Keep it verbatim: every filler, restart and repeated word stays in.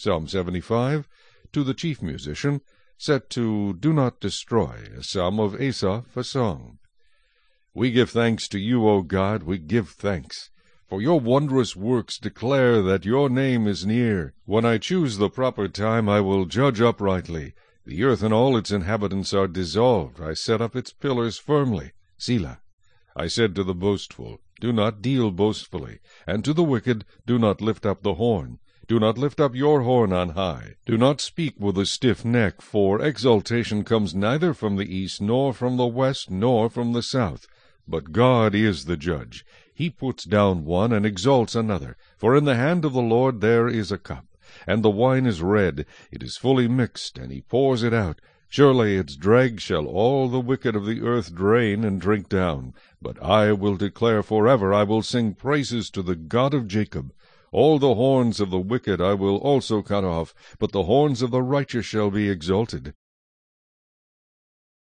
Psalm seventy-five, to the chief musician, set to Do Not Destroy, a psalm of Asaph, a song. We give thanks to you, O God, we give thanks. For your wondrous works declare that your name is near. When I choose the proper time, I will judge uprightly. The earth and all its inhabitants are dissolved. I set up its pillars firmly. Selah. I said to the boastful, Do not deal boastfully, and to the wicked, Do not lift up the horn. Do not lift up your horn on high. Do not speak with a stiff neck, for exaltation comes neither from the east, nor from the west, nor from the south. But God is the judge. He puts down one and exalts another. For in the hand of the Lord there is a cup, and the wine is red. It is fully mixed, and he pours it out. Surely its dregs shall all the wicked of the earth drain and drink down. But I will declare forever, I will sing praises to the God of Jacob. All the horns of the wicked I will also cut off, but the horns of the righteous shall be exalted.